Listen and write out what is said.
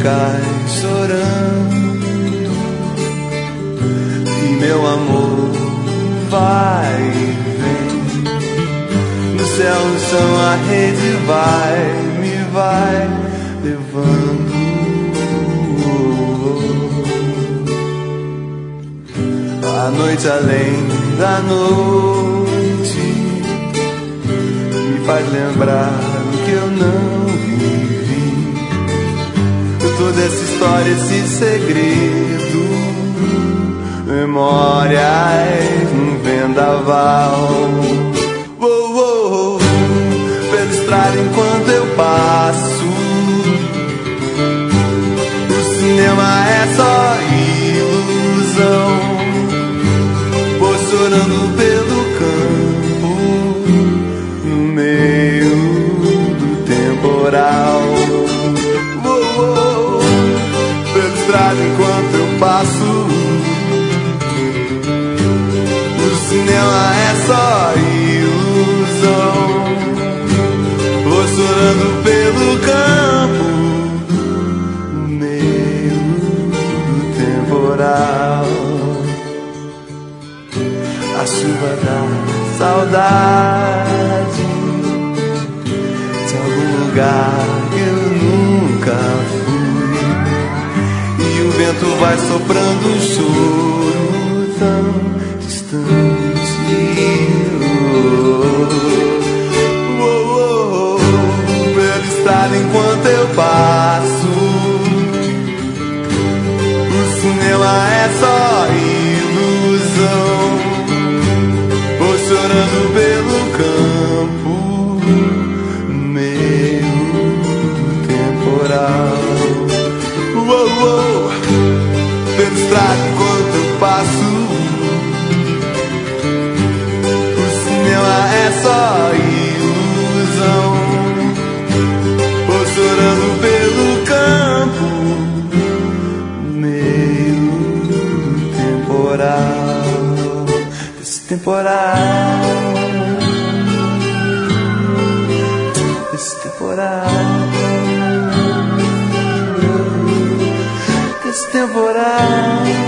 cai chorando e meu amor vai e vem. No céu, no chão, a rede vai levando. A noite além da noite me faz lembrar o que eu não vivi. Toda essa história, esse segredo, memórias num vendaval. Pela estrada enquanto eu passo, o cinema é só ilusão. Vou chorando pelo campo, no meio do temporal. Pela estrada enquanto eu passo, o cinema é só ilusão. Vou chorando pelo campo, no meio do temporal. A chuva da saudade de algum lugar que eu nunca fui, e o vento vai soprando um choro tão distante. Pela estrada enquanto eu passo, o cinema é só ilusão. Vou chorando pelo campo, no meio do temporal. Pela estrada enquanto eu passo, o cinema é só ilusão. Vou chorando pelo campo, no meio do temporal. Desse temporal, desse temporal, desse temporal.